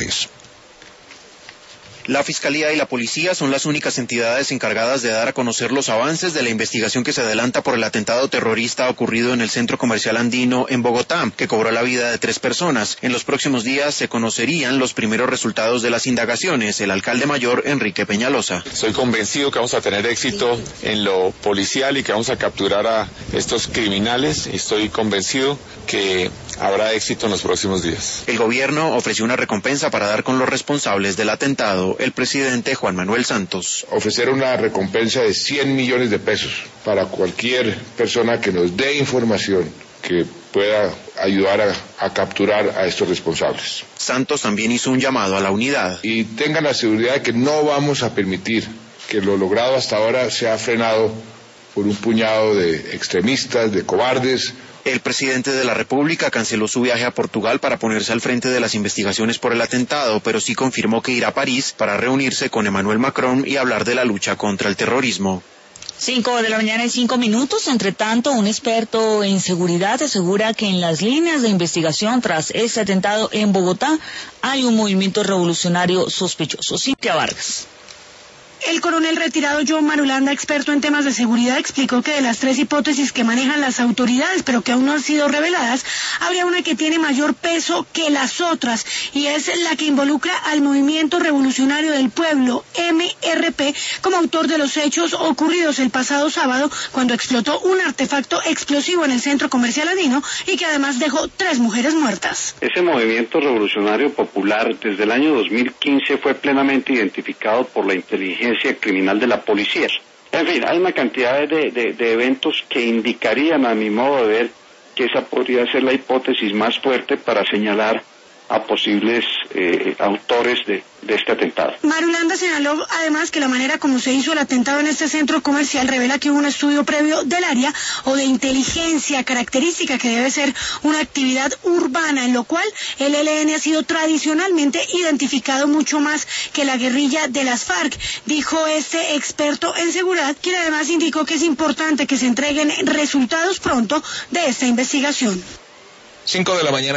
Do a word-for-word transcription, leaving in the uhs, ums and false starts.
Morales. La Fiscalía y la Policía son las únicas entidades encargadas de dar a conocer los avances de la investigación que se adelanta por el atentado terrorista ocurrido en el Centro Comercial Andino en Bogotá, que cobró la vida de tres personas. En los próximos días se conocerían los primeros resultados de las indagaciones. El alcalde mayor, Enrique Peñalosa. Estoy convencido que vamos a tener éxito en lo policial y que vamos a capturar a estos criminales. Estoy convencido que habrá éxito en los próximos días. El gobierno ofreció una recompensa para dar con los responsables del atentado. El presidente Juan Manuel Santos. Ofrecer una recompensa de cien millones de pesos para cualquier persona que nos dé información que pueda ayudar a, a capturar a estos responsables. Santos también hizo un llamado a la unidad. Y tengan la seguridad de que no vamos a permitir que lo logrado hasta ahora sea frenado por un puñado de extremistas, de cobardes. El presidente de la República canceló su viaje a Portugal para ponerse al frente de las investigaciones por el atentado, pero sí confirmó que irá a París para reunirse con Emmanuel Macron y hablar de la lucha contra el terrorismo. Cinco de la mañana y cinco minutos. Entre tanto, un experto en seguridad asegura que en las líneas de investigación tras este atentado en Bogotá hay un movimiento revolucionario sospechoso. Cintia Vargas. El coronel retirado John Marulanda, experto en temas de seguridad, explicó que de las tres hipótesis que manejan las autoridades, pero que aún no han sido reveladas, habría una que tiene mayor peso que las otras, y es la que involucra al Movimiento Revolucionario del Pueblo, M R P, como autor de los hechos ocurridos el pasado sábado, cuando explotó un artefacto explosivo en el Centro Comercial Andino y que además dejó tres mujeres muertas. Ese movimiento revolucionario popular desde el año dos mil quince fue plenamente identificado por la inteligencia criminal de la policía. En fin, hay una cantidad de, de, de eventos que indicarían, a mi modo de ver, que esa podría ser la hipótesis más fuerte para señalar a posibles eh, autores de, de este atentado. Marulanda señaló además que la manera como se hizo el atentado en este centro comercial revela que hubo un estudio previo del área o de inteligencia característica que debe ser una actividad urbana, en lo cual el E L N ha sido tradicionalmente identificado mucho más que la guerrilla de las FARC, dijo este experto en seguridad, quien además indicó que es importante que se entreguen resultados pronto de esta investigación. Cinco de la mañana.